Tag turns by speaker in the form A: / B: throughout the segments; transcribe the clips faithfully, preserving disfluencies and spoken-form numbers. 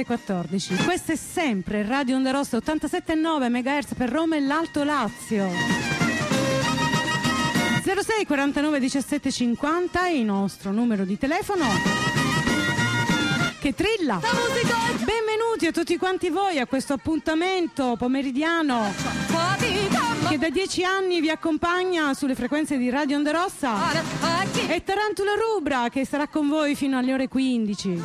A: ore quattordici. Questo è sempre Radio Onda Rossa ottantasette virgola nove megahertz per Roma e l'Alto Lazio. zero sei quarantanove diciassette cinquanta è il nostro numero di telefono che trilla. Benvenuti a tutti quanti voi a questo appuntamento pomeridiano che da dieci anni vi accompagna sulle frequenze di Radio Onda Rossa. È Tarantula Rubra che sarà con voi fino alle ore quindici.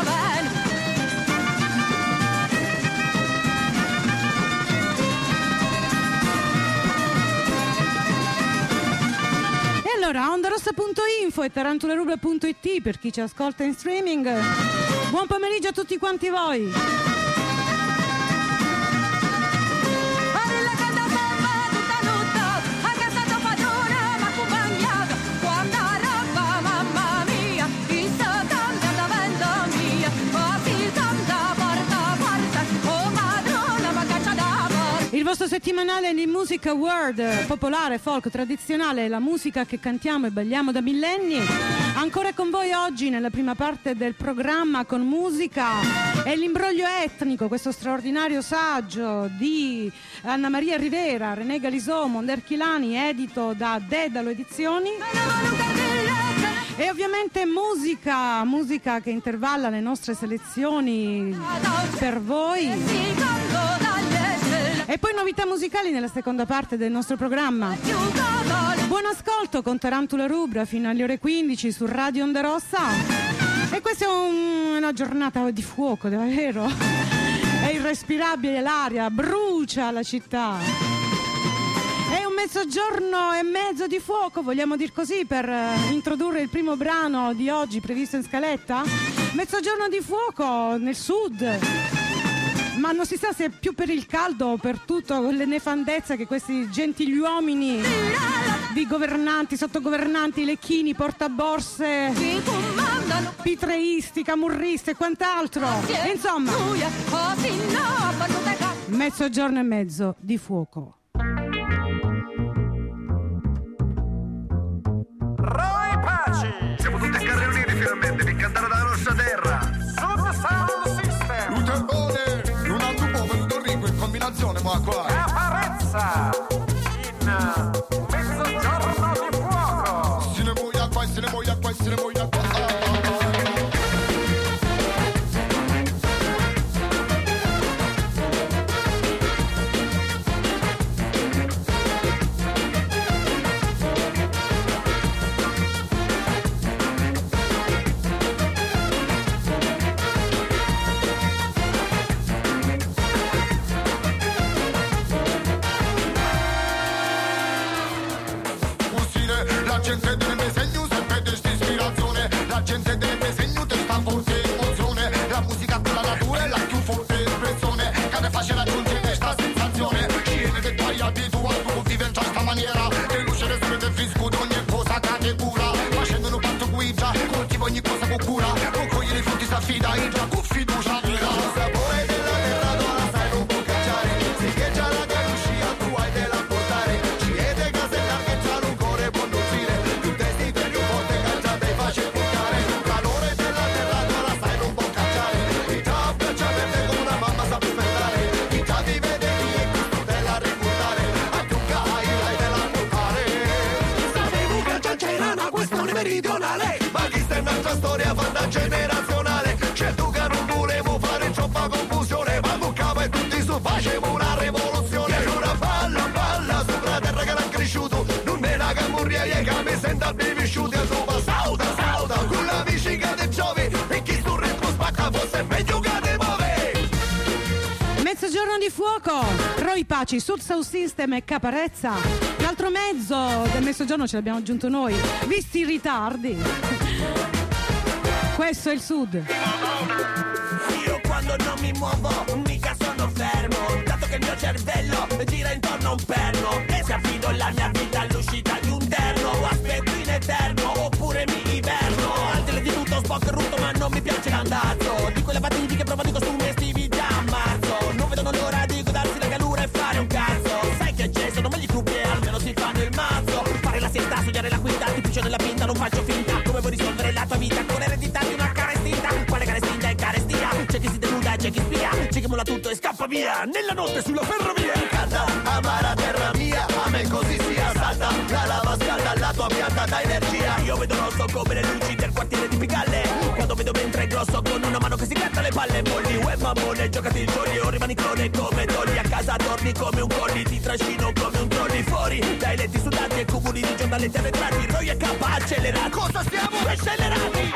A: Allora, ondarossa punto info e tarantularubra punto it per chi ci ascolta in streaming. Buon pomeriggio a tutti quanti voi. Il vostro settimanale di musica world, popolare, folk, tradizionale, la musica che cantiamo e balliamo da millenni. Ancora con voi oggi nella prima parte del programma con musica e l'imbroglio etnico, questo straordinario saggio di Anna Maria Rivera, René Galisò, Monderchilani, edito da Dedalo Edizioni. E ovviamente musica, musica che intervalla le nostre selezioni per voi. E poi novità musicali nella seconda parte del nostro programma. Buon ascolto con Tarantula Rubra fino alle ore quindici su Radio Onda Rossa. E questa è un, una giornata di fuoco, davvero. È irrespirabile l'aria, brucia la città. È un mezzogiorno e mezzo di fuoco, vogliamo dir così, per introdurre il primo brano di oggi previsto in scaletta. Mezzogiorno di fuoco nel sud. Ma non si sa se è più per il caldo o per tutto le nefandezze che questi gentiluomini di governanti, sottogovernanti, lecchini, portaborse, pitreisti, camurristi e quant'altro. Insomma, mezzogiorno e mezzo di fuoco.
B: Roy Paci! Siamo tutti scarriolini finalmente, vi cantare dalla nostra terra. Super Sound System!
C: Luterone, non ha un po' venuto ricco in combinazione, ma qua!
B: Caparezza! In mezzogiorno di fuoco!
C: Se ne muoia qua, se ne muoia qua, se ne muoia qua! La gente deve me segno sempre di ispirazione, la gente deve me segno di sta forte emozione, la musica con la natura è la più forte espressione, che ne faccia raggiungere questa sensazione, sciene che tu hai abituato a vivere in questa maniera, che luce solo del fisco di ogni cosa che ti cura, facendo un patto guida, coltiva ogni cosa con cura, con cogliere i frutti sta fida, in già con fiducia vera. Il sapore della terra dove sai non può cacciare, se che già la che uscita tu hai della portare, ci è de case che già non corre buon nozire, più desiderio forte che già te face buttare, il calore della terra dove sai non può cacciare, chi già abbraccia verde come una mamma sa aspettare, chi già ti vede chi è gusto della ricordare, a più cai l'hai della portare. Sapevo che già c'era una questione meridionale, ma chi sta in un'altra storia fatta generazionale, c'è tu che non volevo fare troppa confusione, ma buccava e tutti su facevo una rivoluzione, e allora balla balla sopra terra che l'ha cresciuto, non è la camurria che mi senta bevisciuti, e sopra sauta sauta con la vicina di Giovi, e chi sul ritmo spacca fosse meglio che te muove.
A: Mezzogiorno di fuoco, Roy Paci, Sud South System e Caparezza. L'altro mezzo del mezzogiorno ce l'abbiamo aggiunto noi, visti i ritardi. Questo è il Sud.
D: Io quando non mi muovo mica sono fermo, dato che il mio cervello gira intorno a un perno, e se affido la mia vita all'uscita di un terno, o aspetto in eterno oppure mi iberno, altri di tutto spocco e rutto ma non mi piace l'andazzo, di quelle battiti che provo di costumi estivi già a marzo, non vedono l'ora di godarsi la calura e fare un cazzo, sai che c'è, sono meglio i gruppi e almeno si fanno il mazzo, fare la siesta, studiare la quinta, ti piccio nella pinta, non faccio finta, come vuoi risolvere la tua vita con l'eredità di una cara estinta, quale cara estinta è carestia, c'è chi si denuda e c'è via, nella notte sulla ferrovia. Canta, amara terra mia, a me così sia. Salta, la lava scalda, la tua pianta dà energia. Io vedo rosso come le luci del quartiere di Pigalle, quando vedo mentre è grosso con una mano che si gratta le palle. Molli, uè mammone, giocati il jolly, o rimani clone come dolly. A casa torni come un colli, ti trascino come un trolley. Fuori dai letti sudati e cumuli di giornaletti arretrati. Noi è K accelera, cosa stiamo accelerati?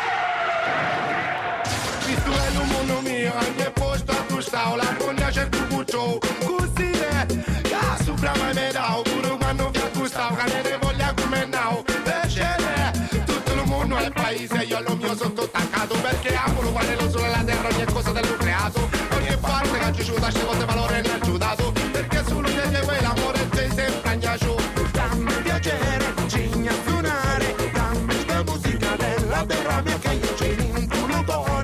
C: Visto è un mondo mio, al mio posto tu stavo, la foglia c'è tu cuccio, così è, che sopra mai me dao, pure quando vi accustavo, che ne voglia come now, e tutto il mondo è il paese, io lo mio sotto attaccato, perché amo lo quale lo solo la terra, ogni cosa dello creato, ogni parte che ci aiuta, ci cose valore ne ha aiutato, perché solo te che vuoi l'amore te sempre agnacio, dammi piacere, cigna suonare, dammi sta musica della terra mia che io ci in un tuo cuore.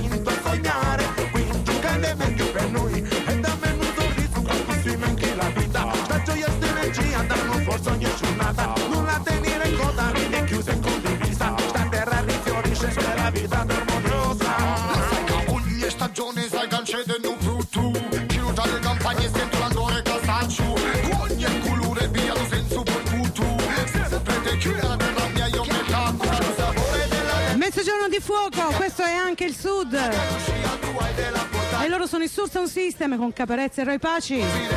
C: Per noi e dammi un sorriso che così manchi la vita, sta gioia e energia danno forza ogni giornata, non la tenere in conta è chiusa e condivisa, sta terra rifiorisce per la vita armoniosa. Sai che ogni stagione sai che c'è un frutto, chiusa le campagne sento l'andore casaccio, ogni colore via lo senso per tutto, sempre te chiude la terra mia io mi canto il sapore della
A: Mezzogiorno di fuoco, questo è anche il sud. E loro sono i Sur Sound System con Caparezza e Roy Paci.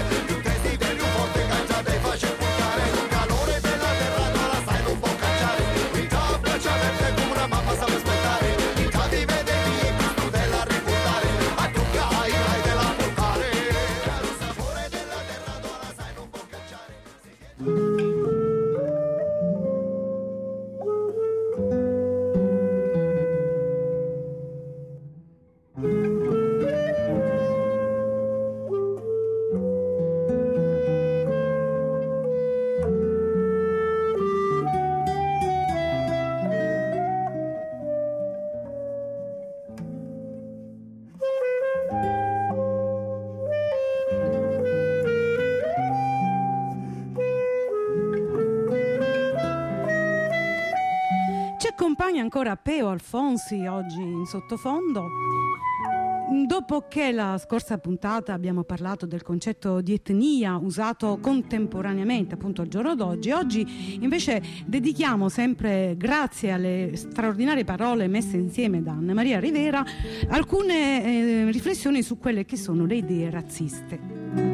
A: Ancora Peo Alfonsi oggi in sottofondo. Dopo che la scorsa puntata abbiamo parlato del concetto di etnia usato contemporaneamente appunto al giorno d'oggi, oggi invece dedichiamo, sempre grazie alle straordinarie parole messe insieme da Anna Maria Rivera, alcune eh, riflessioni su quelle che sono le idee razziste.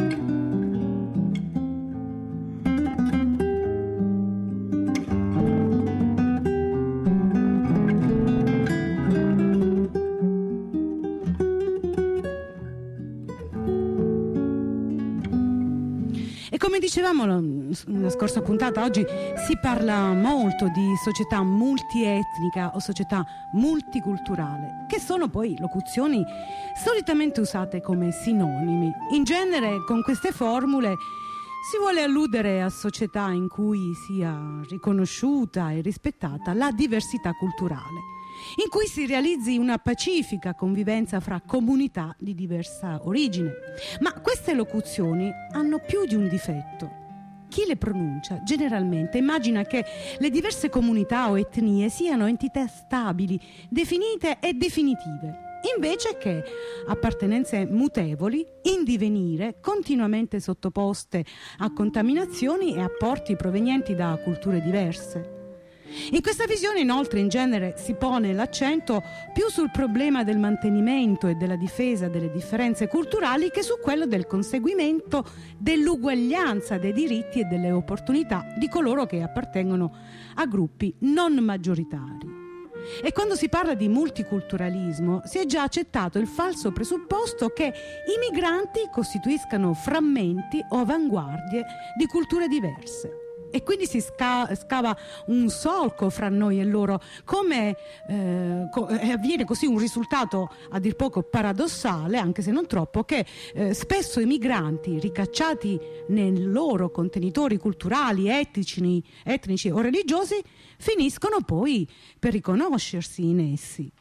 A: Dicevamo nella scorsa puntata, oggi si parla molto di società multietnica o società multiculturale, che sono poi locuzioni solitamente usate come sinonimi. In genere con queste formule si vuole alludere a società in cui sia riconosciuta e rispettata la diversità culturale, in cui si realizzi una pacifica convivenza fra comunità di diversa origine. Ma queste locuzioni hanno più di un difetto. Chi le pronuncia generalmente immagina che le diverse comunità o etnie siano entità stabili, definite e definitive, invece che appartenenze mutevoli, in divenire, continuamente sottoposte a contaminazioni e apporti provenienti da culture diverse. In questa visione, inoltre, in genere si pone l'accento più sul problema del mantenimento e della difesa delle differenze culturali che su quello del conseguimento dell'uguaglianza dei diritti e delle opportunità di coloro che appartengono a gruppi non maggioritari. E quando si parla di multiculturalismo si è già accettato il falso presupposto che i migranti costituiscano frammenti o avanguardie di culture diverse. E quindi si sca- scava un solco fra noi e loro, come eh, co- avviene così un risultato a dir poco paradossale, anche se non troppo, che eh, spesso i migranti ricacciati nei loro contenitori culturali, etnici, etnici o religiosi finiscono poi per riconoscersi in essi.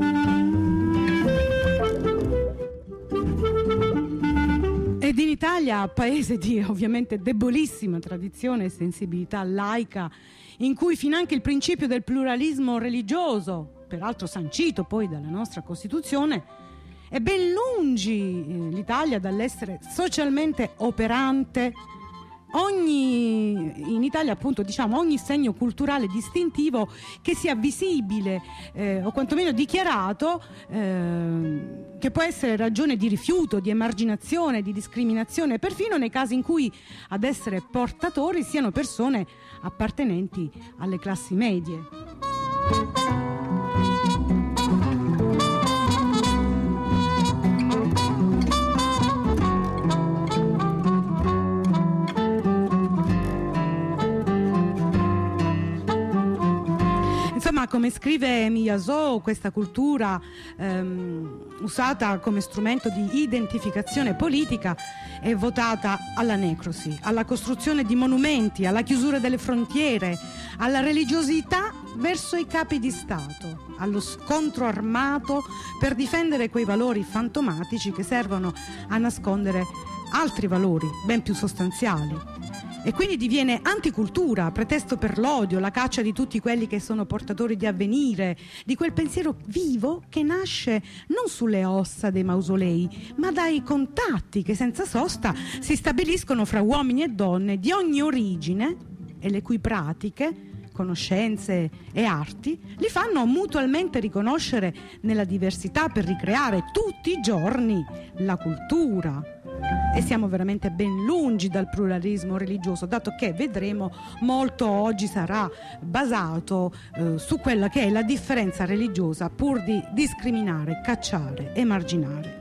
A: Ed in Italia l'Italia, paese di ovviamente debolissima tradizione e sensibilità laica, in cui finanche il principio del pluralismo religioso, peraltro sancito poi dalla nostra Costituzione, è ben lungi eh, l'Italia dall'essere socialmente operante. Ogni, in Italia appunto diciamo ogni segno culturale distintivo che sia visibile eh, o quantomeno dichiarato, eh, che può essere ragione di rifiuto, di emarginazione, di discriminazione, perfino nei casi in cui ad essere portatori siano persone appartenenti alle classi medie. Insomma, come scrive Miyazo, questa cultura ehm, usata come strumento di identificazione politica è votata alla necrosi, alla costruzione di monumenti, alla chiusura delle frontiere, alla religiosità verso i capi di Stato, allo scontro armato per difendere quei valori fantomatici che servono a nascondere altri valori ben più sostanziali. E quindi diviene anticultura, pretesto per l'odio, la caccia di tutti quelli che sono portatori di avvenire, di quel pensiero vivo che nasce non sulle ossa dei mausolei, ma dai contatti che senza sosta si stabiliscono fra uomini e donne di ogni origine e le cui pratiche, conoscenze e arti li fanno mutualmente riconoscere nella diversità per ricreare tutti i giorni la cultura. E siamo veramente ben lungi dal pluralismo religioso, dato che vedremo molto oggi sarà basato eh, su quella che è la differenza religiosa, pur di discriminare, cacciare, emarginare.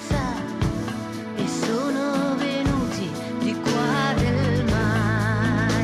E: Sono venuti di qua del mare.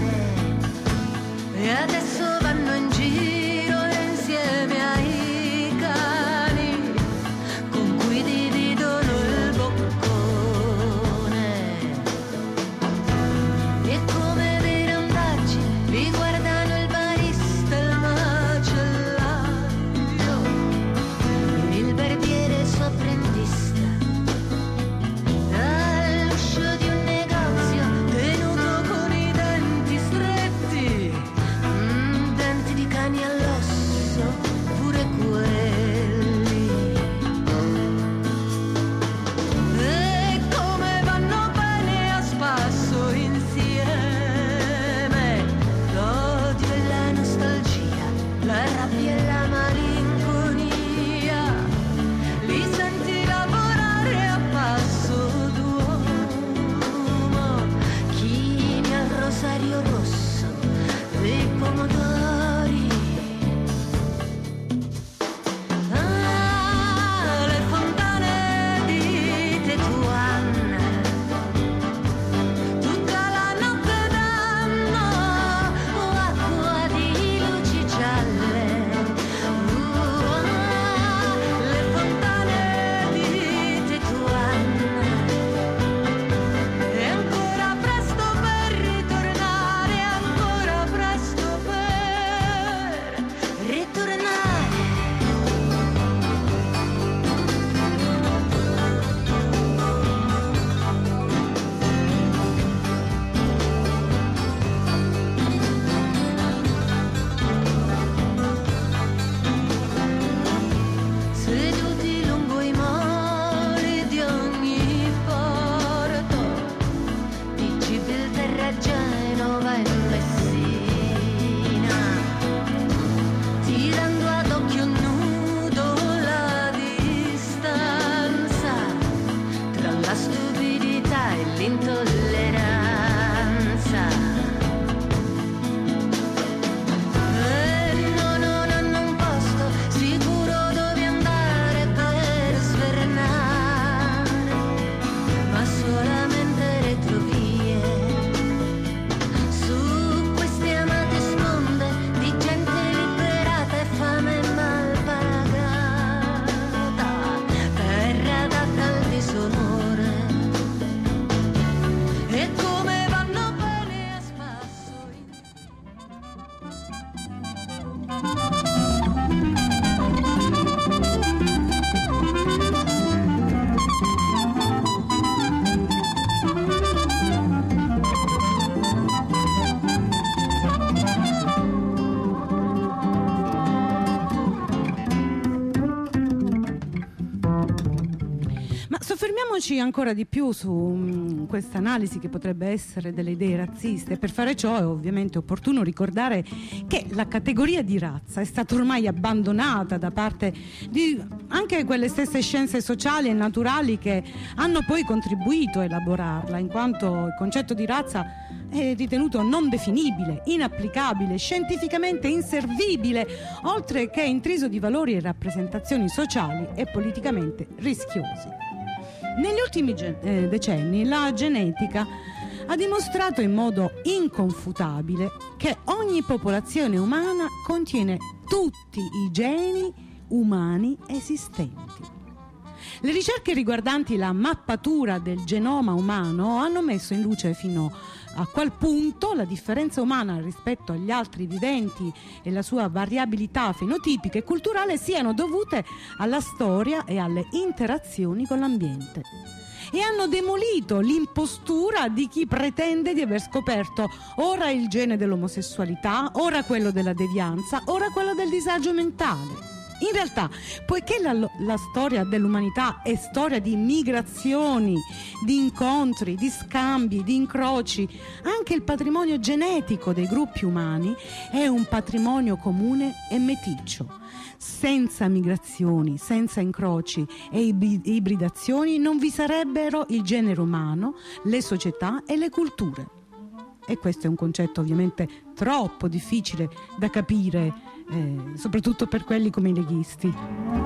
A: soffermiamoci ancora di più su um, questa analisi che potrebbe essere delle idee razziste. Per fare ciò è ovviamente opportuno ricordare che la categoria di razza è stata ormai abbandonata da parte di anche quelle stesse scienze sociali e naturali che hanno poi contribuito a elaborarla, in quanto il concetto di razza è ritenuto non definibile, inapplicabile, scientificamente inservibile, oltre che intriso di valori e rappresentazioni sociali e politicamente rischiosi. Negli ultimi ge- eh, decenni la genetica ha dimostrato in modo inconfutabile che ogni popolazione umana contiene tutti i geni umani esistenti. Le ricerche riguardanti la mappatura del genoma umano hanno messo in luce fino a qual punto la differenza umana rispetto agli altri viventi e la sua variabilità fenotipica e culturale siano dovute alla storia e alle interazioni con l'ambiente. E hanno demolito l'impostura di chi pretende di aver scoperto ora il gene dell'omosessualità, ora quello della devianza, ora quello del disagio mentale. In realtà, poiché la, la storia dell'umanità è storia di migrazioni, di incontri, di scambi, di incroci, anche il patrimonio genetico dei gruppi umani è un patrimonio comune e meticcio. Senza migrazioni, senza incroci e ibridazioni non vi sarebbero il genere umano, le società e le culture. E questo è un concetto ovviamente troppo difficile da capire, eh, soprattutto per quelli come i leghisti.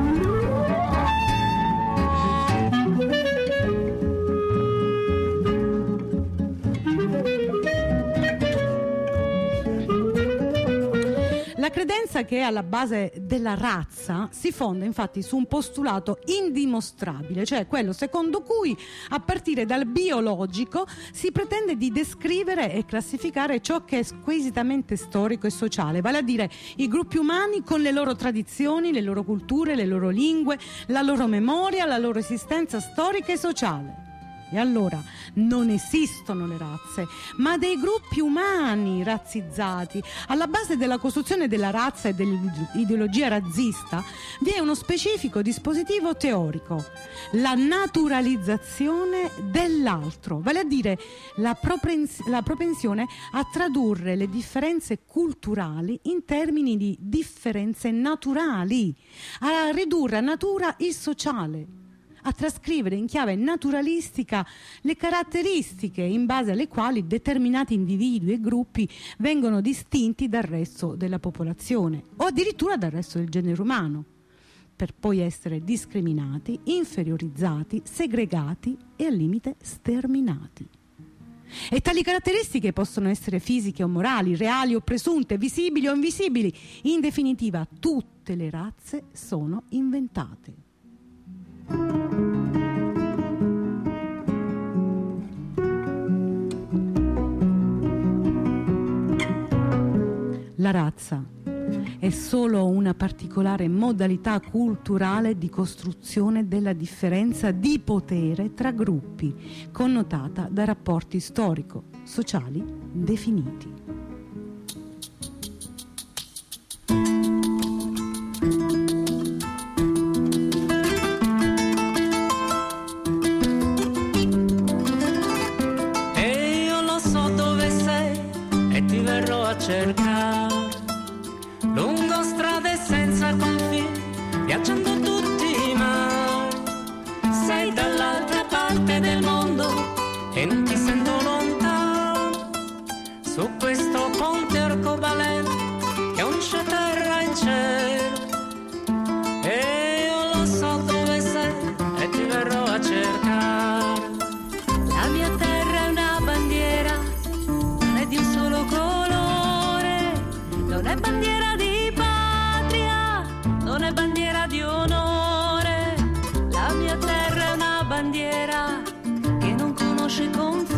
A: La credenza che è alla base della razza si fonda infatti su un postulato indimostrabile, cioè quello secondo cui a partire dal biologico si pretende di descrivere e classificare ciò che è squisitamente storico e sociale, vale a dire i gruppi umani con le loro tradizioni, le loro culture, le loro lingue, la loro memoria, la loro esistenza storica e sociale. E allora non esistono le razze, ma dei gruppi umani razzizzati. Alla base della costruzione della razza e dell'ideologia razzista vi è uno specifico dispositivo teorico, la naturalizzazione dell'altro, vale a dire la, propens- la propensione a tradurre le differenze culturali in termini di differenze naturali, a ridurre a natura il sociale, a trascrivere in chiave naturalistica le caratteristiche in base alle quali determinati individui e gruppi vengono distinti dal resto della popolazione o addirittura dal resto del genere umano, per poi essere discriminati, inferiorizzati, segregati e al limite sterminati. E tali caratteristiche possono essere fisiche o morali, reali o presunte, visibili o invisibili. In definitiva, tutte le razze sono inventate. La razza è solo una particolare modalità culturale di costruzione della differenza di potere tra gruppi, connotata da rapporti storico-sociali definiti.
E: E io lo so dove sei e ti verrò a cercare lungo strade senza confini, viaggiando tutti i mari. Sei dall'altra parte del mondo e non ti sento lontano, su questo ponte arcobaleno che unisce terra e cielo. E io lo so dove sei e ti verrò a cercare.
F: La mia terra è una bandiera, non è di un solo colore, non è bandiera di non è bandiera di onore, la mia terra è una bandiera che non conosce confini.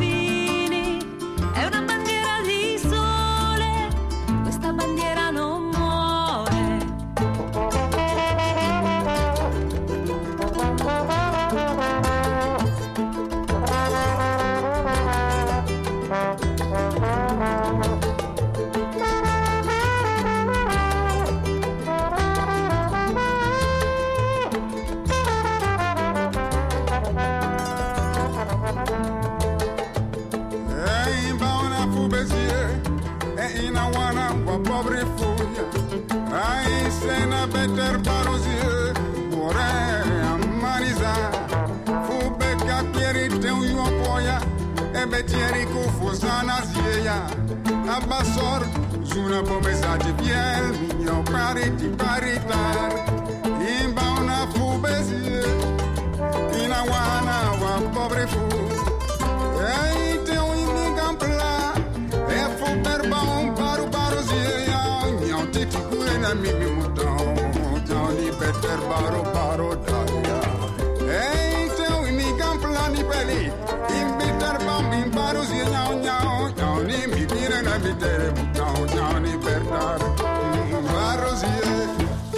C: una promessa di fiel, mignon pariti paritar, in bauna fu besie, in awana wa pobre fu, e te un imigan pla, e fu per baun paru paru zie, mignon te ti cure na mi mi muton, Johnny Peter baru baru daia, e te un imigan pla ni peli, in bitter baun in baru zie, nyao nyao, Johnny mi pire na mi tere muton, Johnny Peter baru zie.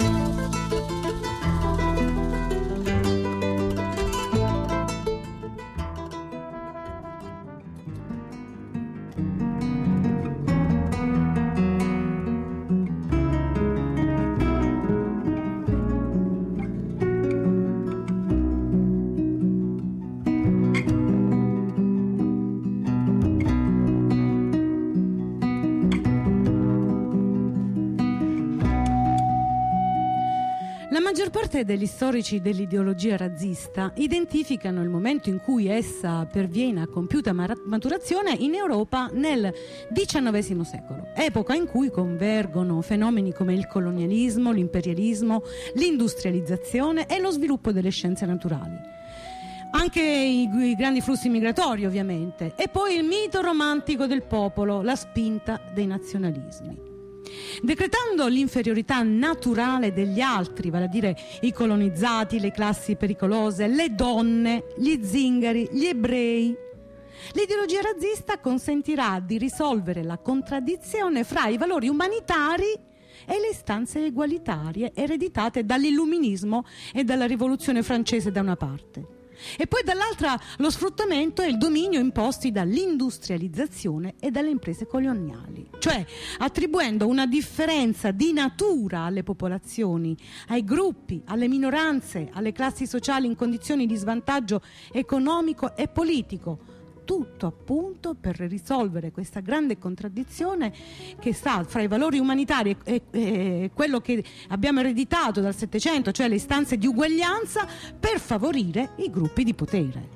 A: La maggior parte degli storici dell'ideologia razzista identificano il momento in cui essa perviene a compiuta maturazione in Europa nel diciannovesimo secolo, epoca in cui convergono fenomeni come il colonialismo, l'imperialismo, l'industrializzazione e lo sviluppo delle scienze naturali. Anche i, i grandi flussi migratori, ovviamente, e poi il mito romantico del popolo, la spinta dei nazionalismi. Decretando l'inferiorità naturale degli altri, vale a dire i colonizzati, le classi pericolose, le donne, gli zingari, gli ebrei, l'ideologia razzista consentirà di risolvere la contraddizione fra i valori umanitari e le istanze egualitarie ereditate dall'illuminismo e dalla rivoluzione francese da una parte, e poi dall'altra lo sfruttamento e il dominio imposti dall'industrializzazione e dalle imprese coloniali, cioè attribuendo una differenza di natura alle popolazioni, ai gruppi, alle minoranze, alle classi sociali in condizioni di svantaggio economico e politico, tutto appunto per risolvere questa grande contraddizione che sta fra i valori umanitari e, e, e quello che abbiamo ereditato dal Settecento, cioè le istanze di uguaglianza, per favorire i gruppi di potere.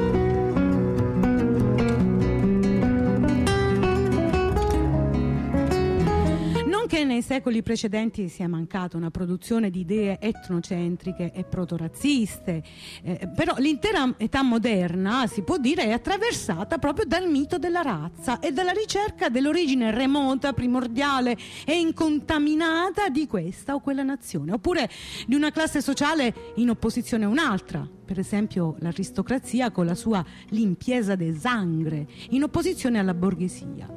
A: Non che nei secoli precedenti sia mancata una produzione di idee etnocentriche e protorazziste, eh, però l'intera età moderna, si può dire, è attraversata proprio dal mito della razza e dalla ricerca dell'origine remota, primordiale e incontaminata di questa o quella nazione, oppure di una classe sociale in opposizione a un'altra, per esempio l'aristocrazia con la sua limpieza de sangre, in opposizione alla borghesia.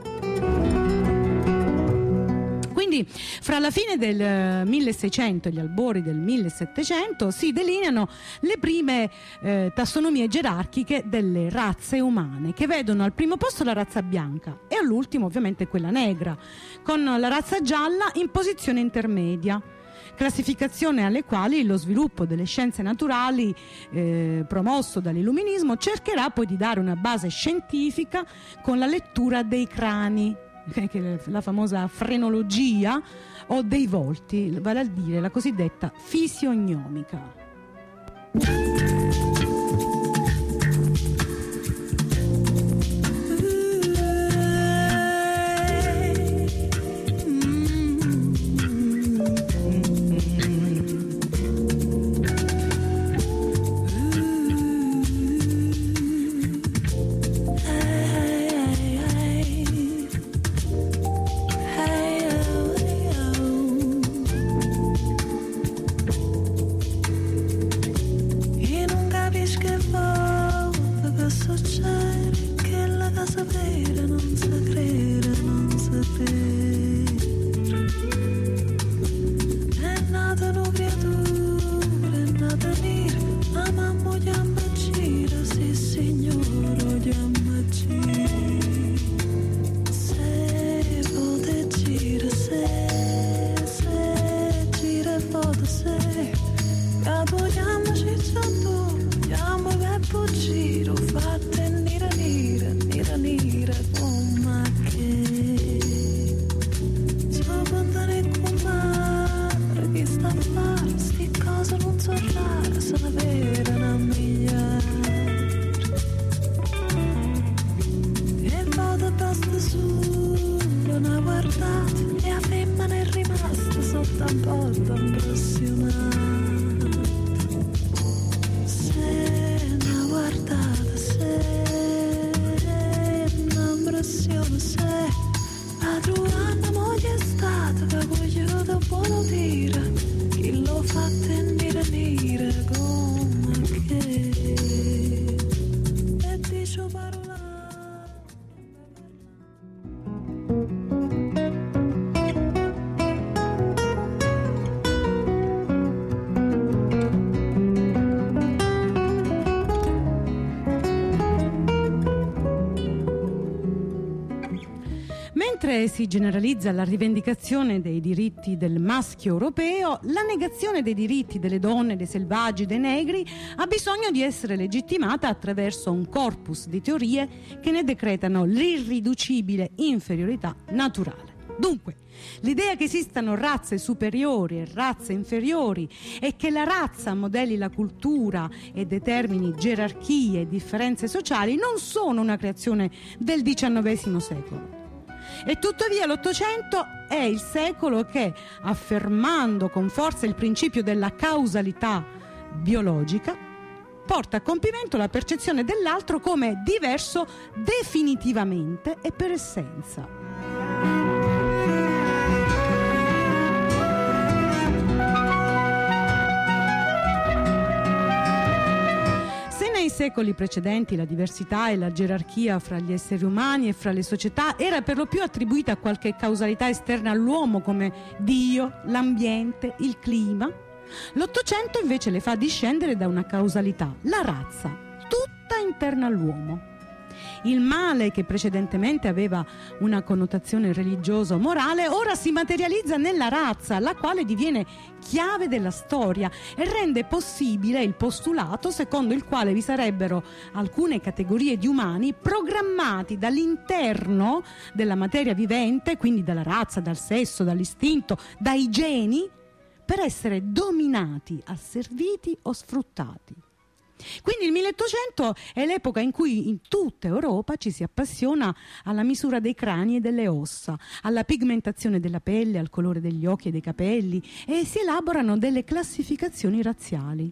A: Quindi fra la fine del milleseicento e gli albori del millesettecento si delineano le prime eh, tassonomie gerarchiche delle razze umane, che vedono al primo posto la razza bianca e all'ultimo ovviamente quella negra, con la razza gialla in posizione intermedia, classificazione alle quali lo sviluppo delle scienze naturali eh, promosso dall'illuminismo cercherà poi di dare una base scientifica con la lettura dei crani, la famosa frenologia, o dei volti, vale a dire la cosiddetta fisiognomica.
G: E nunca
A: mentre si generalizza la rivendicazione dei diritti del maschio europeo, la negazione dei diritti delle donne, dei selvaggi, dei negri ha bisogno di essere legittimata attraverso un corpus di teorie che ne decretano l'irriducibile inferiorità naturale. Dunque, l'idea che esistano razze superiori e razze inferiori e che la razza modelli la cultura e determini gerarchie e differenze sociali non sono una creazione del diciannovesimo secolo. E tuttavia l'Ottocento è il secolo che, affermando con forza il principio della causalità biologica, porta a compimento la percezione dell'altro come diverso definitivamente e per essenza. Nei secoli precedenti la diversità e la gerarchia fra gli esseri umani e fra le società era per lo più attribuita a qualche causalità esterna all'uomo come Dio, l'ambiente, il clima. L'Ottocento invece le fa discendere da una causalità, la razza, tutta interna all'uomo. Il male, che precedentemente aveva una connotazione religiosa o morale, ora si materializza nella razza, la quale diviene chiave della storia e rende possibile il postulato secondo il quale vi sarebbero alcune categorie di umani programmati dall'interno della materia vivente, quindi dalla razza, dal sesso, dall'istinto, dai geni, per essere dominati, asserviti o sfruttati. Quindi il milleottocento è l'epoca in cui in tutta Europa ci si appassiona alla misura dei crani e delle ossa, alla pigmentazione della pelle, al colore degli occhi e dei capelli, e si elaborano delle classificazioni razziali.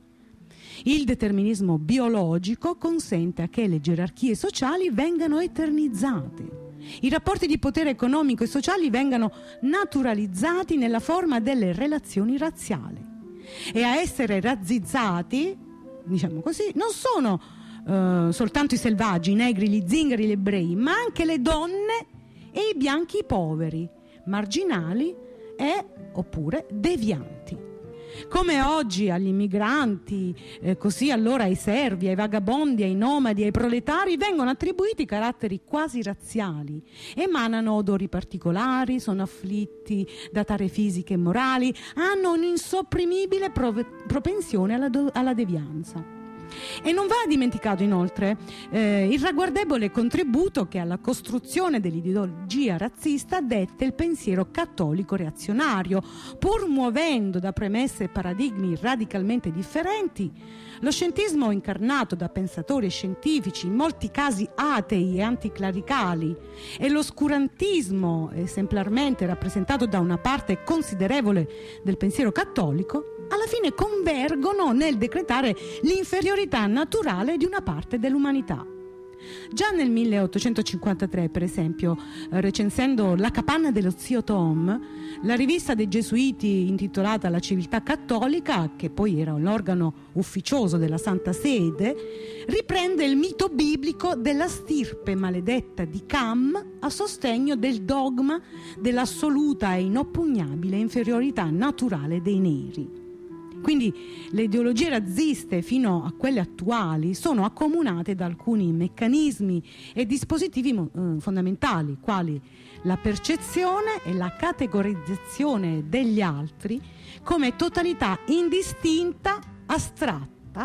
A: Il determinismo biologico consente a che le gerarchie sociali vengano eternizzate. I rapporti di potere economico e sociali vengano naturalizzati nella forma delle relazioni razziali. E a essere razzizzati, diciamo così, non sono uh, soltanto i selvaggi, i negri, gli zingari, gli ebrei, ma anche le donne e i bianchi poveri, marginali e oppure devianti. Come oggi agli immigranti, eh, così allora ai servi, ai vagabondi, ai nomadi, ai proletari vengono attribuiti caratteri quasi razziali, emanano odori particolari, sono afflitti da tare fisiche e morali, hanno un'insopprimibile prov- propensione alla, do- alla devianza. E non va dimenticato inoltre eh, il ragguardevole contributo che alla costruzione dell'ideologia razzista dette il pensiero cattolico reazionario, pur muovendo da premesse e paradigmi radicalmente differenti. Lo scientismo incarnato da pensatori e scientifici, in molti casi atei e anticlericali, e l'oscurantismo esemplarmente rappresentato da una parte considerevole del pensiero cattolico, alla fine convergono nel decretare l'inferiorità naturale di una parte dell'umanità. Già nel milleottocentocinquantatré, per esempio, recensendo La capanna dello zio Tom, la rivista dei gesuiti intitolata La civiltà cattolica, che poi era l'organo ufficioso della Santa Sede, riprende il mito biblico della stirpe maledetta di Cam a sostegno del dogma dell'assoluta e inoppugnabile inferiorità naturale dei neri. Quindi le ideologie razziste fino a quelle attuali sono accomunate da alcuni meccanismi e dispositivi eh, fondamentali, quali la percezione e la categorizzazione degli altri come totalità indistinta, astratta,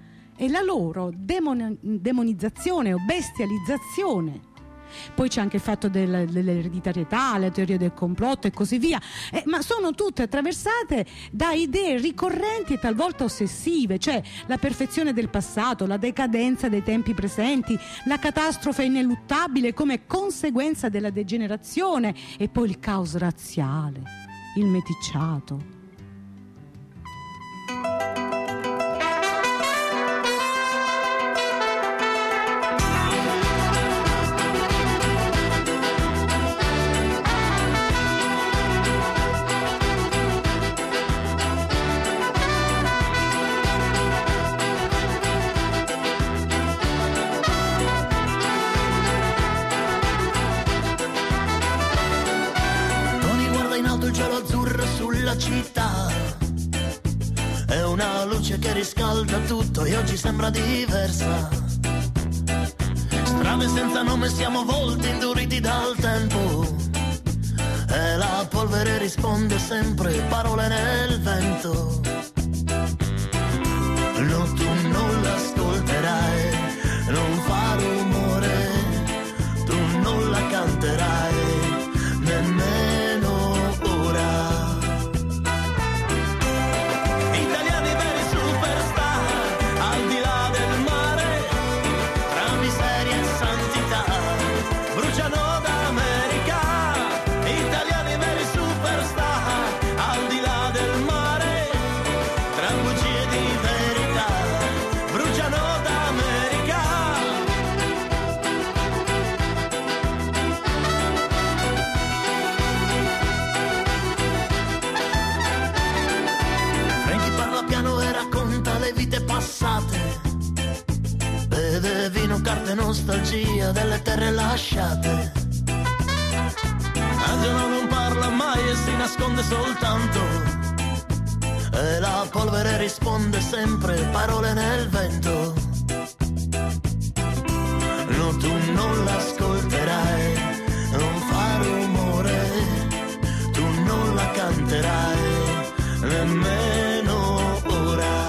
A: e la loro demon- demonizzazione o bestializzazione. Poi c'è anche il fatto del, dell'ereditarietà, la teoria del complotto e così via, eh, ma sono tutte attraversate da idee ricorrenti e talvolta ossessive, cioè la perfezione del passato, la decadenza dei tempi presenti, la catastrofe ineluttabile come conseguenza della degenerazione, e poi il caos razziale, il meticciato.
G: Città è una luce che riscalda tutto e oggi sembra diversa. Strade senza nome, siamo volti induriti dal tempo. la polvere risponde sempre, parole nel vento. No, tu non l'ascolterai, non fa rumore, tu non la canterai, nemmeno ora. Italiani veri superstar, al di là del mare, tra miseria e santità, bruciano d'America. Italiani veri superstar, al di là del mare, tra bugie di verità, bruciano d'America. Frankie parla piano e racconta le vite passate, beve vino, carte, nostalgia delle terre lasciate. Angelo non parla mai e si nasconde soltanto, e la polvere risponde sempre, parole nel vento. No, tu non l'ascolterai, non fa rumore, tu non la canterai, nemmeno ora.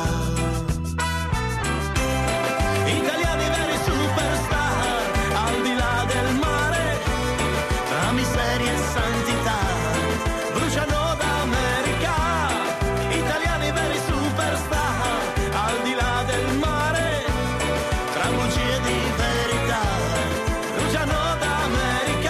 G: Italiani veri superstar, al di là del mare, tra miseria e santità, bruciano d'America. Italiani veri superstar, al di là del mare, tra bugie di verità, bruciano d'America.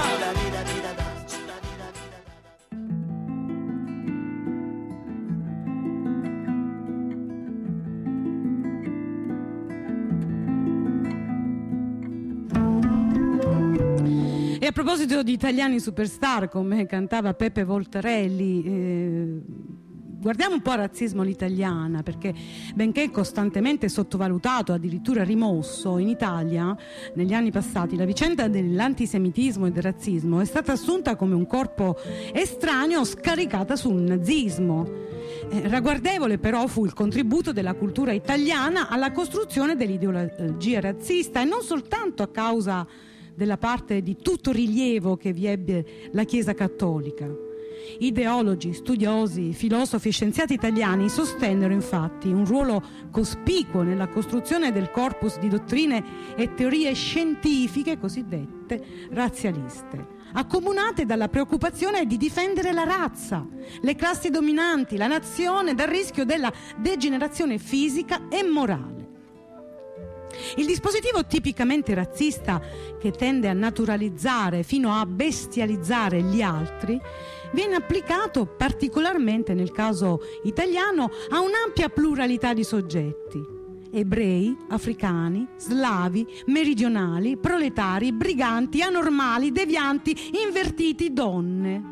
A: E a proposito di italiani superstar, come cantava Peppe Voltarelli, eh, guardiamo un po' il razzismo all'italiana, perché benché costantemente sottovalutato, addirittura rimosso, in Italia negli anni passati la vicenda dell'antisemitismo e del razzismo è stata assunta come un corpo estraneo scaricata sul nazismo. Eh, ragguardevole però fu il contributo della cultura italiana alla costruzione dell'ideologia razzista, e non soltanto a causa della parte di tutto rilievo che vi ebbe la Chiesa cattolica. Ideologi, studiosi, filosofi e scienziati italiani sostennero infatti un ruolo cospicuo nella costruzione del corpus di dottrine e teorie scientifiche cosiddette razzialiste, accomunate dalla preoccupazione di difendere la razza, le classi dominanti, la nazione dal rischio della degenerazione fisica e morale. Il dispositivo tipicamente razzista, che tende a naturalizzare fino a bestializzare gli altri, viene applicato particolarmente nel caso italiano a un'ampia pluralità di soggetti: ebrei, africani, slavi, meridionali, proletari, briganti, anormali, devianti, invertiti, donne.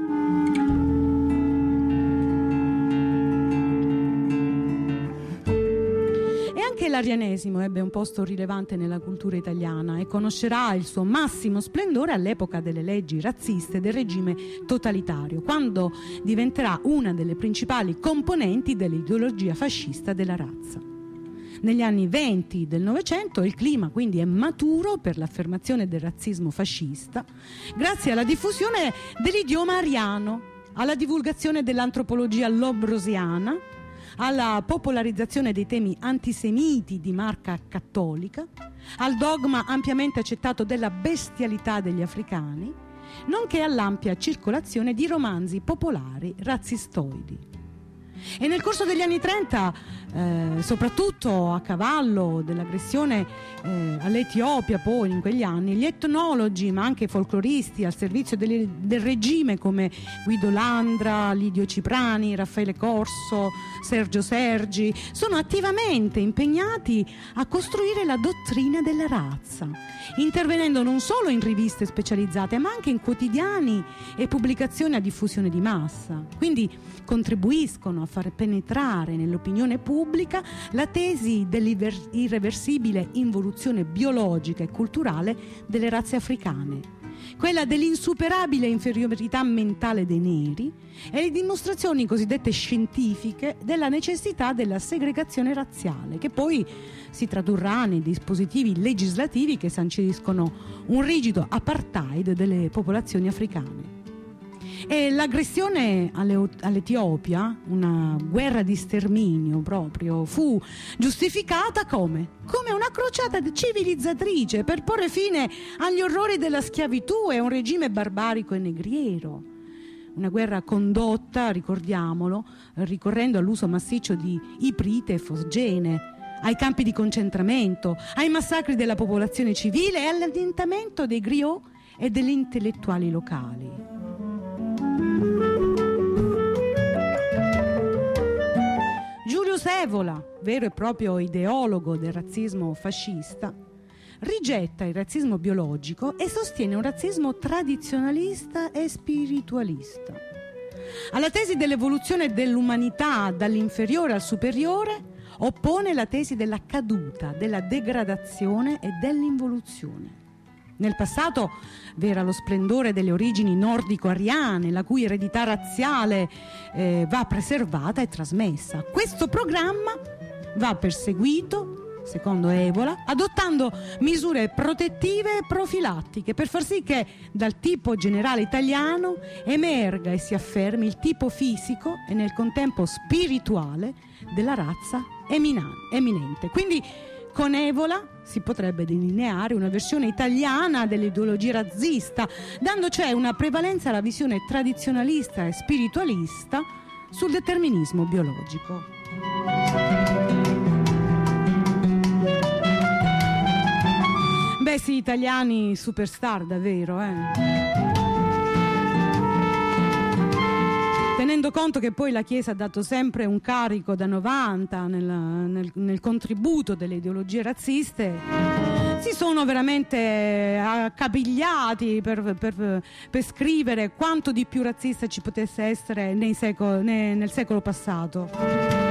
A: Anche l'arianesimo ebbe un posto rilevante nella cultura italiana e conoscerà il suo massimo splendore all'epoca delle leggi razziste del regime totalitario, quando diventerà una delle principali componenti dell'ideologia fascista della razza. Negli anni venti del Novecento il clima quindi è maturo per l'affermazione del razzismo fascista, grazie alla diffusione dell'idioma ariano, alla divulgazione dell'antropologia lombrosiana, alla popolarizzazione dei temi antisemiti di marca cattolica, al dogma ampiamente accettato della bestialità degli africani, nonché all'ampia circolazione di romanzi popolari razzistoidi. E nel corso degli anni trenta, eh, soprattutto a cavallo dell'aggressione eh, all'Etiopia, poi in quegli anni, gli etnologi, ma anche i folcloristi al servizio del, del regime come Guido Landra, Lidio Ciprani, Raffaele Corso, Sergio Sergi, sono attivamente impegnati a costruire la dottrina della razza, intervenendo non solo in riviste specializzate, ma anche in quotidiani e pubblicazioni a diffusione di massa. Quindi contribuiscono a far penetrare nell'opinione pubblica la tesi dell'irreversibile involuzione biologica e culturale delle razze africane, quella dell'insuperabile inferiorità mentale dei neri e le dimostrazioni cosiddette scientifiche della necessità della segregazione razziale, che poi si tradurrà nei dispositivi legislativi che sanciscono un rigido apartheid delle popolazioni africane. E l'aggressione alle- all'Etiopia, una guerra di sterminio proprio, fu giustificata come? Come una crociata civilizzatrice per porre fine agli orrori della schiavitù e a un regime barbarico e negriero. Una guerra condotta, ricordiamolo, ricorrendo all'uso massiccio di iprite e fosgene, ai campi di concentramento, ai massacri della popolazione civile e all'annientamento dei griot e degli intellettuali locali. Julius Evola, vero e proprio ideologo del razzismo fascista, rigetta il razzismo biologico e sostiene un razzismo tradizionalista e spiritualista. Alla tesi dell'evoluzione dell'umanità dall'inferiore al superiore oppone la tesi della caduta, della degradazione e dell'involuzione. Nel passato v'era lo splendore delle origini nordico-ariane, la cui eredità razziale eh, va preservata e trasmessa. Questo programma va perseguito, secondo Evola, adottando misure protettive e profilattiche per far sì che dal tipo generale italiano emerga e si affermi il tipo fisico e nel contempo spirituale della razza emina- eminente. Quindi con Evola si potrebbe delineare una versione italiana dell'ideologia razzista, dando cioè una prevalenza alla visione tradizionalista e spiritualista sul determinismo biologico. Beh sì, italiani superstar davvero, eh. Tenendo conto che poi la Chiesa ha dato sempre un carico da novanta nel, nel, nel contributo delle ideologie razziste, si sono veramente accapigliati per, per, per scrivere quanto di più razzista ci potesse essere nei secolo, nei, nel secolo passato.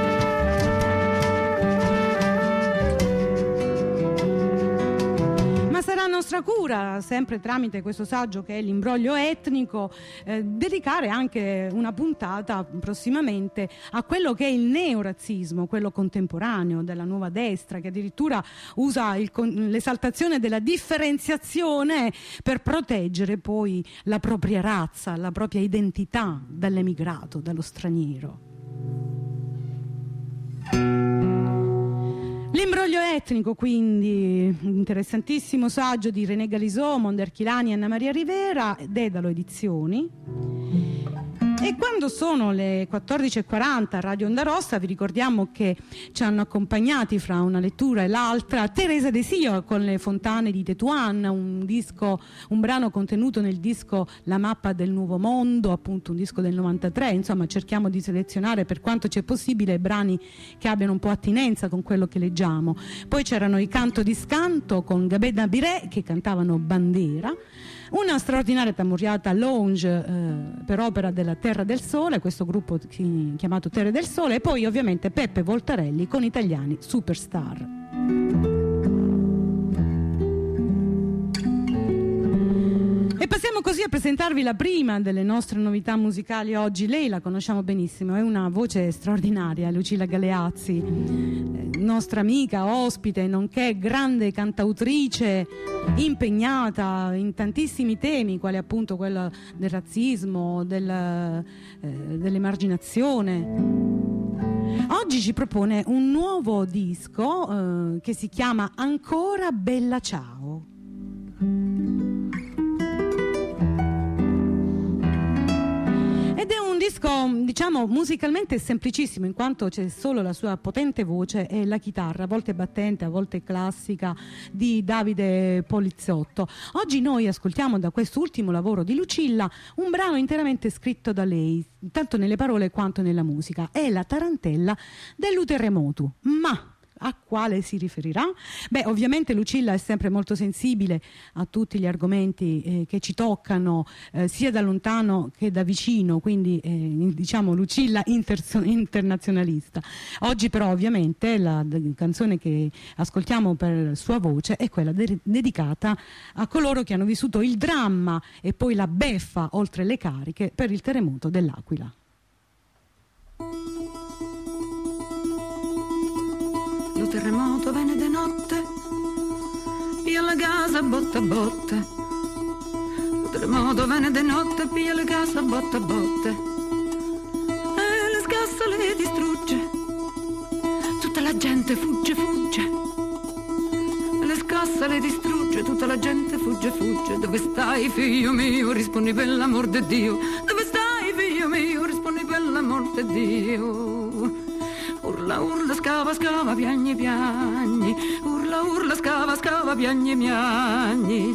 A: Sarà nostra cura, sempre tramite questo saggio che è l'imbroglio etnico, eh, dedicare anche una puntata prossimamente a quello che è il neorazzismo, quello contemporaneo della nuova destra, che addirittura usa il, l'esaltazione della differenziazione per proteggere poi la propria razza, la propria identità dall'emigrato, dallo straniero. L'imbroglio etnico, quindi, interessantissimo saggio di René Galisot, Monderchilani e Anna Maria Rivera, Dedalo Edizioni. E quando sono le quattordici e quaranta a Radio Onda Rossa, vi ricordiamo che ci hanno accompagnati fra una lettura e l'altra Teresa De Sio con Le Fontane di Tetuan, un disco, un brano contenuto nel disco La Mappa del Nuovo Mondo, appunto un disco del novantatré. Insomma, cerchiamo di selezionare per quanto c'è possibile brani che abbiano un po' attinenza con quello che leggiamo. Poi c'erano i Canto di Scanto con Gabè Nabiré che cantavano Bandera, una straordinaria tamuriata lounge eh, per opera della Terra del Sole, questo gruppo chiamato Terra del Sole, e poi ovviamente Peppe Voltarelli con Italiani Superstar. E passiamo così a presentarvi la prima delle nostre novità musicali oggi. Lei la conosciamo benissimo, è una voce straordinaria, Lucilla Galeazzi, nostra amica, ospite, nonché grande cantautrice impegnata in tantissimi temi, quali appunto quello del razzismo, del, eh, dell'emarginazione. Oggi ci propone un nuovo disco eh, che si chiama Ancora Bella Ciao. Ed è un disco, diciamo, musicalmente semplicissimo, in quanto c'è solo la sua potente voce e la chitarra, a volte battente, a volte classica, di Davide Polizzotto. Oggi noi ascoltiamo da quest'ultimo lavoro di Lucilla un brano interamente scritto da lei, tanto nelle parole quanto nella musica. È La Tarantella dell'Uterremotu. Ma a quale si riferirà? Beh, ovviamente Lucilla è sempre molto sensibile a tutti gli argomenti eh, che ci toccano eh, sia da lontano che da vicino, quindi eh, diciamo Lucilla inter- internazionalista. Oggi però ovviamente la d- canzone che ascoltiamo per sua voce è quella de- dedicata a coloro che hanno vissuto il dramma e poi la beffa oltre le cariche per il terremoto dell'Aquila.
H: Lo terremoto venne de notte, via la casa botta a botte. Lo terremoto viene di notte, piglia le case a botte a botte e le scassa le distrugge. Tutta la gente fugge, fugge, le scassa le distrugge, tutta la gente fugge, fugge. Dove stai, figlio mio? Rispondi per l'amor di Dio. Dove stai, figlio mio? Rispondi per l'amor di Dio. Urla, urla, scava, scava, piagni, piagni. Urla, urla, scava, scava, piagni, piagni.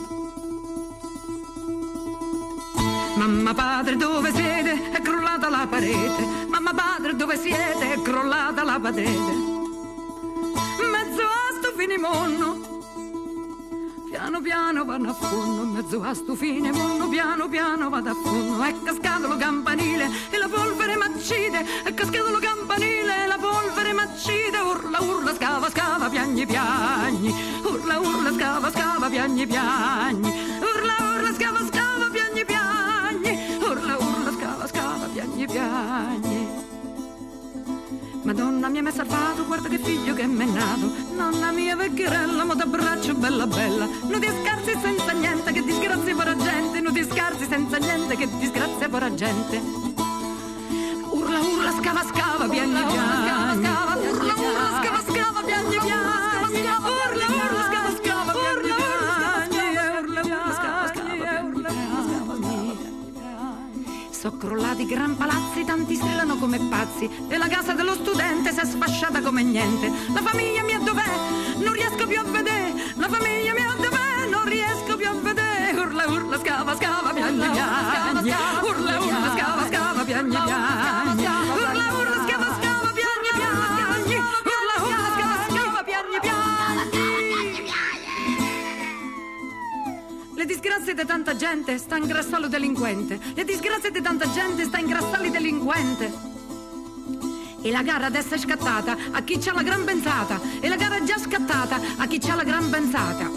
H: Mamma, padre, dove siete? È crollata la parete. Mamma, padre, dove siete? È crollata la parete. Mezzo a sto finimondo, piano piano vanno a fondo. Mezzo a sto finimondo, piano piano vado a fondo. È cascato lo campanile e la polvere m'accide. È cascato lo campanile e la polvere m'accide. Urla, urla, scava, scava, piagni, piagni. Urla, urla, scava, scava, piagni, piagni. Urla, urla, scava, scava, piagni, piagni. Urla, urla, scava, scava, piagni, piagni. Madonna mia mi ha salvato, guarda che figlio che m'è nato. Nonna mia vecchierella, mo t'abbraccio bella bella. Non ti scarsi senza niente, che disgrazia per la gente. Non ti scarsi senza niente, che disgrazia per la gente. Urla, urla, scava, scava, piagni, piagni. Urla, urla, scava, scava, piagni, piagni. Urla, urla, scava, scava, piagni, piagni. Urla, urla, scava, scava, piagni, piagni. So crollati gran palazzi, tanti strillano come pazzi. E la casa dello studente si è sfasciata come niente. La famiglia mia dov'è? Non riesco più a vedere. La famiglia mia dov'è? Non riesco più a vedere. Urla, urla, scava, scava, piagni, piagni. Urla, urla, scava, scava, piagni, piagni. Urla, urla, scava, scava, piagni, piagni. Urla, urla, scava, scava, piagni, piagni. Le disgrazie di tanta gente sta in grassallo delinquente. Le disgrazie di tanta gente sta in grassalli delinquente. E la gara adesso è scattata a chi c'ha la gran pensata. E la gara è già scattata a chi c'ha la gran pensata.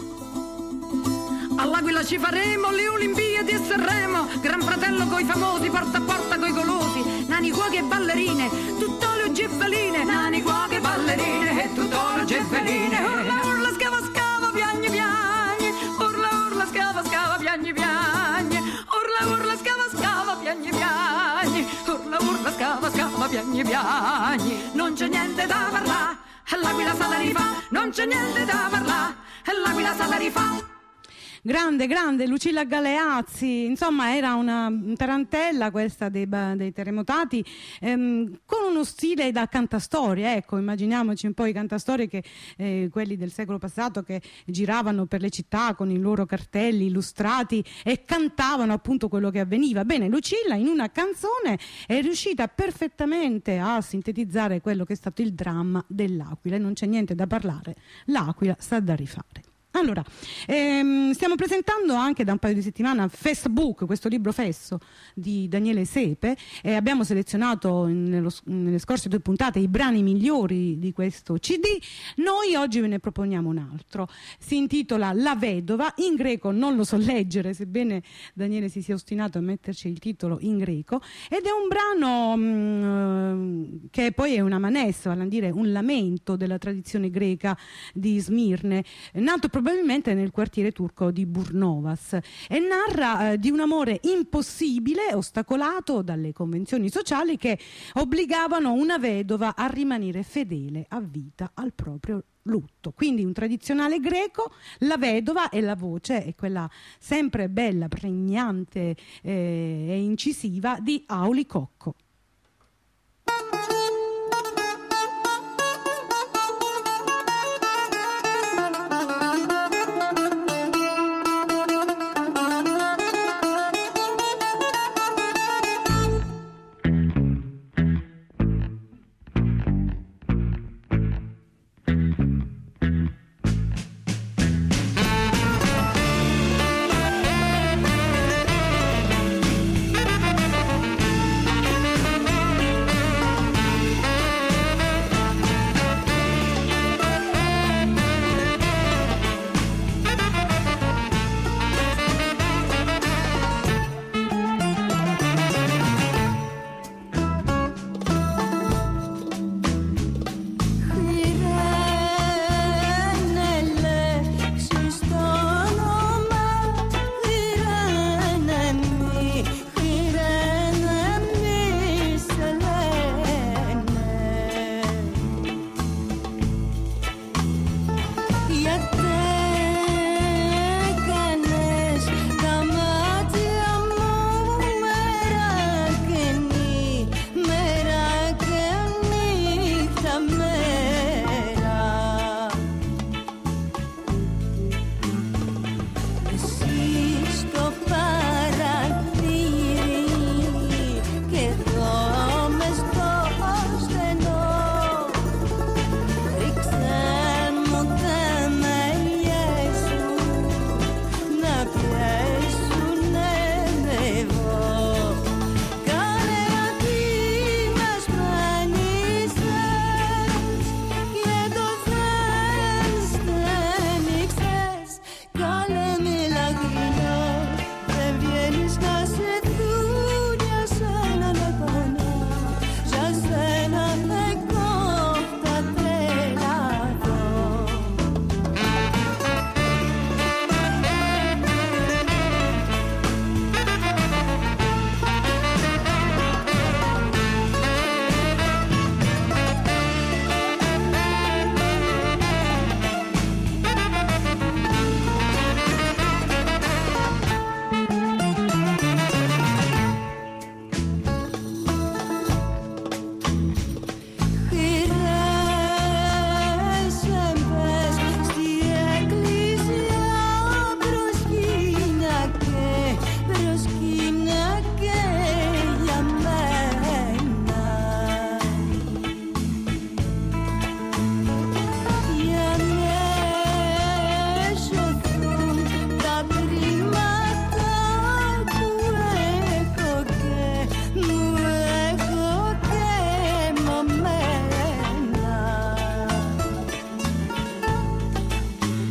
H: All'Aquila ci faremo le Olimpiadi e Sanremo. Gran fratello coi famosi, porta a porta coi golosi. Nani, cuochi e ballerine, tutt'olio giffeline. Nani, cuochi e ballerine e tutt'olio giffeline. Urla, urla, scava, scava, piagni, piagni. Urla, urla, scava, scava, piagni, piagni. Urla, urla, scava, scava, piagni, piagni. Urla, urla, scava, scava, piagni, piagni. Non c'è niente da parlare, l'Aquila sa da rifà. Non c'è niente da parlare, l'Aquila sa da rifà.
A: Grande, grande Lucilla Galeazzi, insomma era una tarantella questa dei, dei terremotati, ehm, con uno stile da cantastorie, ecco, immaginiamoci un po' i cantastorie che, eh, quelli del secolo passato, che giravano per le città con i loro cartelli illustrati e cantavano appunto quello che avveniva. Bene, Lucilla in una canzone è riuscita perfettamente a sintetizzare quello che è stato il dramma dell'Aquila e non c'è niente da parlare, l'Aquila sta da rifare. Allora, ehm, stiamo presentando anche da un paio di settimane Facebook, questo libro fesso di Daniele Sepe, e abbiamo selezionato nello, nelle scorse due puntate i brani migliori di questo C D. Noi oggi ve ne proponiamo un altro, si intitola La Vedova, in greco non lo so leggere, sebbene Daniele si sia ostinato a metterci il titolo in greco, ed è un brano mh, che poi è una manessa, vale a dire un lamento della tradizione greca di Smirne, nato probabilmente nel quartiere turco di Burnovas, e narra eh, di un amore impossibile, ostacolato dalle convenzioni sociali che obbligavano una vedova a rimanere fedele a vita al proprio lutto. Quindi un tradizionale greco, la vedova, e la voce è quella sempre bella, pregnante eh, e incisiva di Auli Cocco.
C: Thank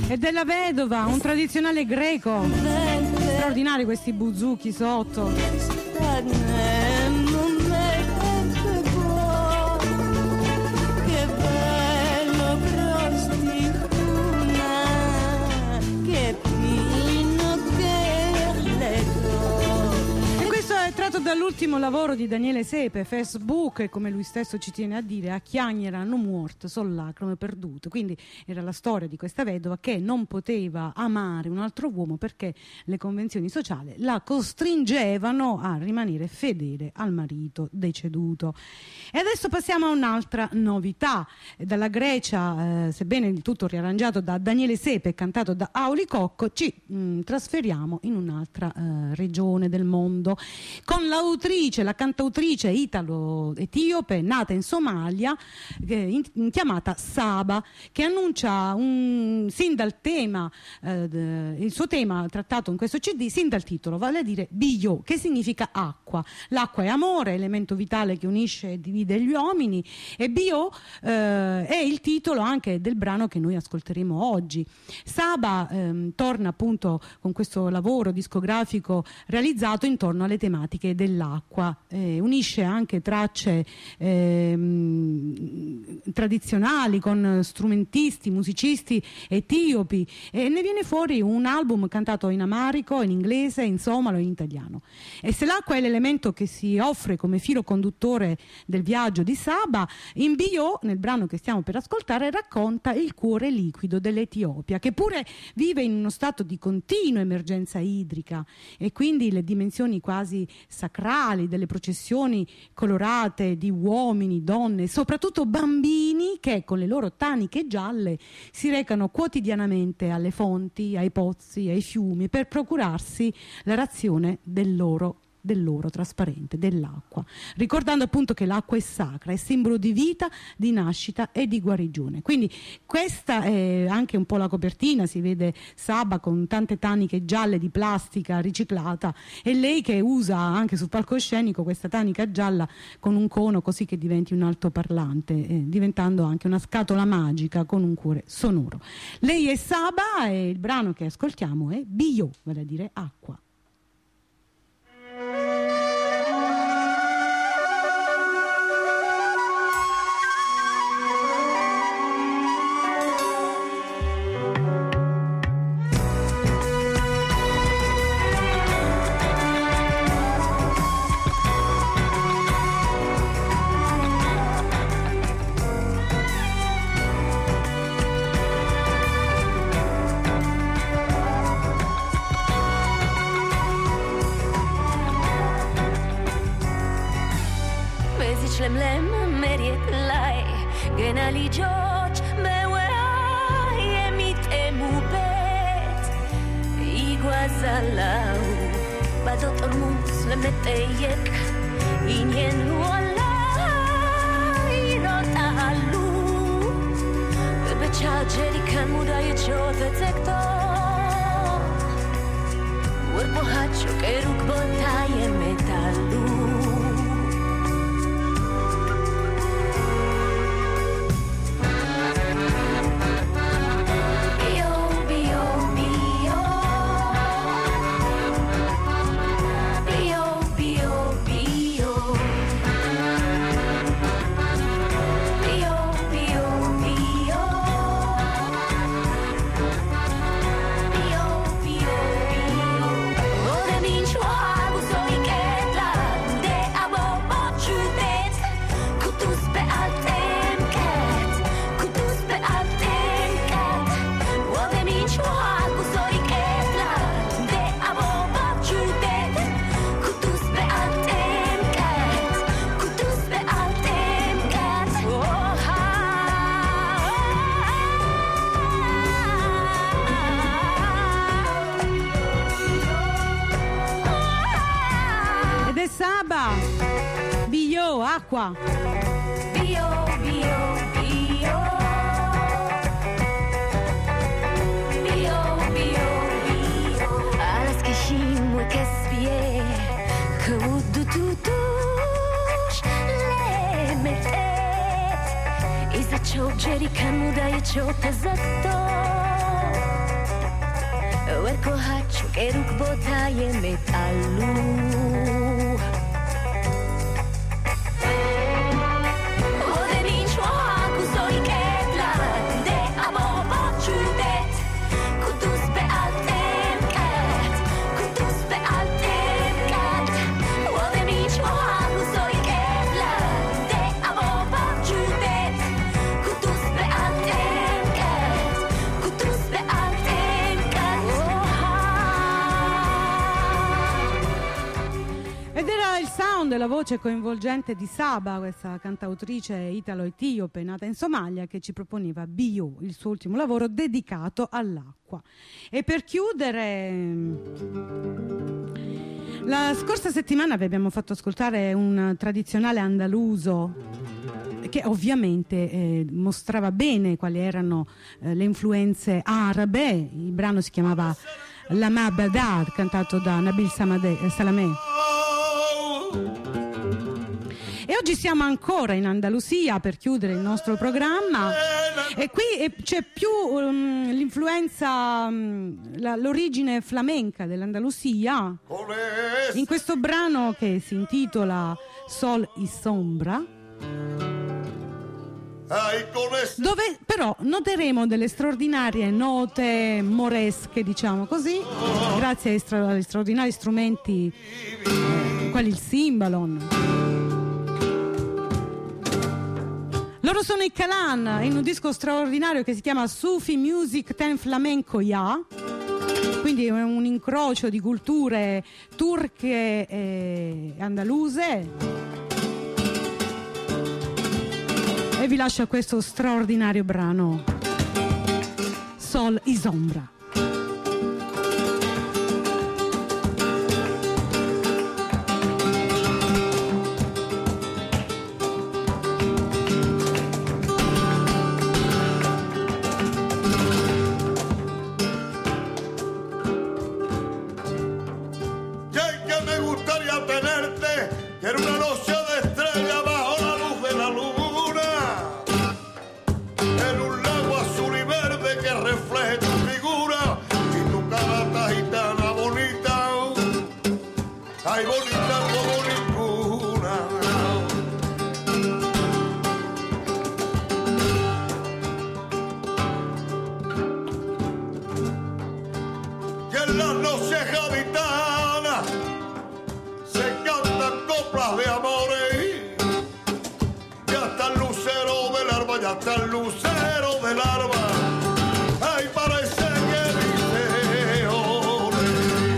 A: E della vedova, un tradizionale greco. Straordinari questi buzuki sotto. Dall'ultimo lavoro di Daniele Sepe, Facebook, e come lui stesso ci tiene a dire, a chiagnere hanno morto, sol lacrime perdute. Quindi era la storia di questa vedova che non poteva amare un altro uomo perché le convenzioni sociali la costringevano a rimanere fedele al marito deceduto. E adesso passiamo a un'altra novità. Dalla Grecia, eh, sebbene il tutto riarrangiato da Daniele Sepe e cantato da Auli Cocco, ci mh, trasferiamo in un'altra eh, regione del mondo con l'autrice, la cantautrice italo-etiope nata in Somalia, eh, in, in, chiamata Saba, che annuncia un, sin dal tema, eh, de, il suo tema trattato in questo C D, sin dal titolo, vale a dire Bio, che significa acqua. L'acqua è amore, elemento vitale che unisce e divide gli uomini, e Bio eh, è il titolo anche del brano che noi ascolteremo oggi. Saba eh, torna appunto con questo lavoro discografico realizzato intorno alle tematiche dell'acqua, eh, unisce anche tracce eh, tradizionali con strumentisti, musicisti etiopi, e ne viene fuori un album cantato in amarico, in inglese, in somalo e in italiano. E se l'acqua è l'elemento che si offre come filo conduttore del viaggio di Saba, in Bio, nel brano che stiamo per ascoltare, racconta il cuore liquido dell'Etiopia, che pure vive in uno stato di continua emergenza idrica, e quindi le dimensioni quasi sacrali delle processioni colorate di uomini, donne e soprattutto bambini che con le loro taniche gialle si recano quotidianamente alle fonti, ai pozzi, ai fiumi per procurarsi la razione del loro del loro trasparente, dell'acqua, ricordando appunto che l'acqua è sacra, è simbolo di vita, di nascita e di guarigione. Quindi questa è anche un po' la copertina, si vede Saba con tante taniche gialle di plastica riciclata, e lei che usa anche sul palcoscenico questa tanica gialla con un cono così che diventi un altoparlante, eh, diventando anche una scatola magica con un cuore sonoro. Lei è Saba e il brano che ascoltiamo è Bio, vale a dire acqua.
F: genali George mewerai emit emubet igwazalau badot ormus lemeteyek inyen wallahi rotalu bechajer kan mudai chote tekto urbohacho keruk botaye metalu
A: Acqua.
F: Bio, bio, bio. Bio, bio, bio. Alles geschehen und kesbie. Kawud tu tush le metet. Is a chok jeri kan muda ye chok zakto. Werko hatxok eruk botaien metalu. Ode nincs moak uzoik etlan, de aboba csudet, kutusz bealt emket, kutusz bealt emket. Ode nincs moak uzoik etlan, de aboba csudet, kutusz bealt emket, kutusz bealt emket.
A: Ed era il sound e la voce coinvolgente di Saba, questa cantautrice italo-etiope nata in Somalia, che ci proponeva B U, il suo ultimo lavoro dedicato all'acqua. E per chiudere, la scorsa settimana vi abbiamo fatto ascoltare un tradizionale andaluso che ovviamente eh, mostrava bene quali erano eh, le influenze arabe. Il brano si chiamava La Mabadad, cantato da Nabil Samade- Salamé. E oggi siamo ancora in Andalusia per chiudere il nostro programma, e qui eh, c'è più um, l'influenza, um, la, l'origine flamenca dell'Andalusia in questo brano che si intitola Sol y Sombra, dove però noteremo delle straordinarie note moresche, diciamo così, grazie agli, stra- agli straordinari strumenti eh, quali il cimbalom. Loro sono i Kalan in un disco straordinario che si chiama Sufi Music Ten Flamenco Ya, quindi è un incrocio di culture turche e andaluse. E vi lascio a questo straordinario brano Sol y Sombra.
C: Hasta el lucero del alba, ay, parece que dice ole.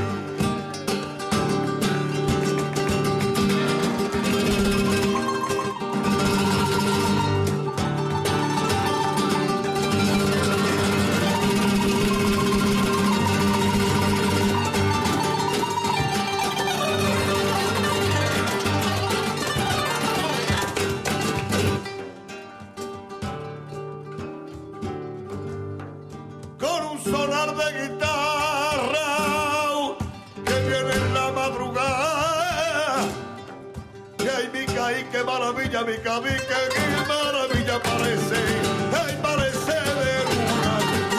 C: Sonar de guitarra que viene en la madrugada, y ay, mica, y qué maravilla, mica, mica, qué maravilla parece, ay, parece de luna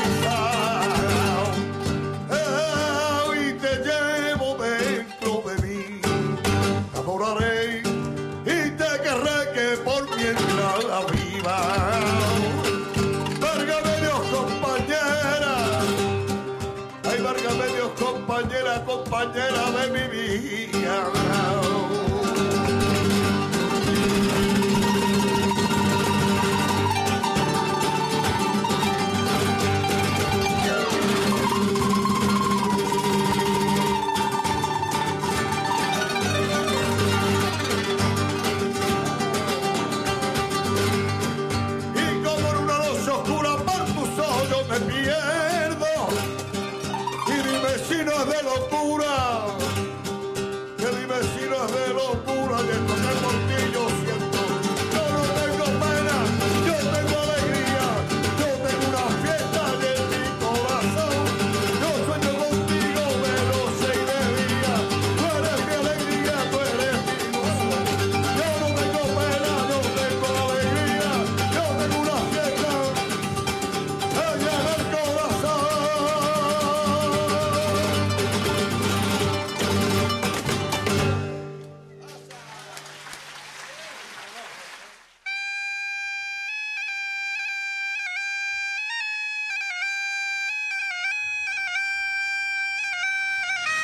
C: pisada, y te llevo dentro de mí, te adoraré y te querré que por mientras viva. Válgame Dios, compañera, compañera de mi vida. Y como en una noche oscura por tus ojos yo me pierdo. Si no es de locura, que dime si no es de locura, y esto que por ti yo siento. Yo no tengo pena, yo tengo alegría, yo tengo una fiesta en mi corazón. Yo sueño contigo de noche y de día, tú eres mi alegría, tú eres mi ilusión. Yo no tengo pena, yo tengo alegría, yo tengo una fiesta en el corazón.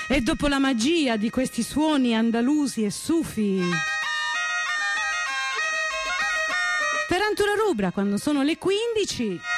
A: E dopo la magia di questi suoni andalusi e sufi, per Antura Rubra, quando sono le quindici,